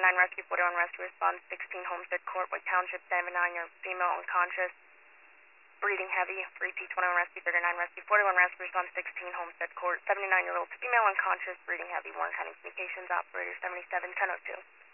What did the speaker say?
Rescue, 41 Rescue Response, 16 Homestead Court, White Township, 79-year female unconscious, breathing heavy, repeat 21 Rescue, 39 Rescue, 41 Rescue Response, 16 Homestead Court, 79-year-old female unconscious, breathing heavy, Warren County Communications Operator, 77-1002.